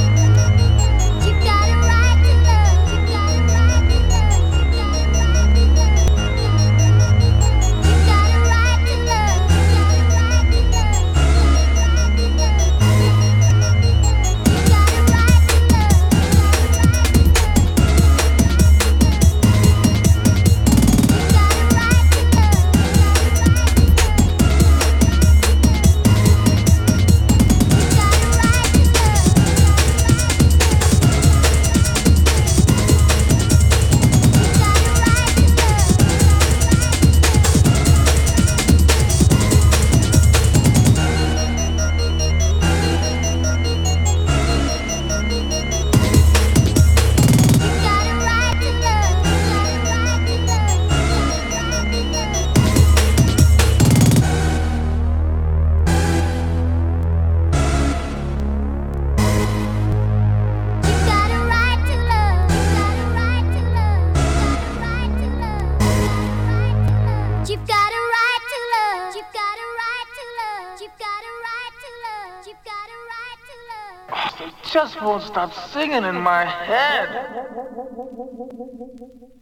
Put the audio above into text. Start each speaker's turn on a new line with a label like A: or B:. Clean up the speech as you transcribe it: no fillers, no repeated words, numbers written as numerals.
A: You've got a right to love. You've got a right to love. You've got a right to love. You've got a right to love. You've got a right to love. You've got a right to love. You've got a right to love. You've got a right to love. You've got a right to love. You've got a right to love.
B: They just won't stop singing in my head.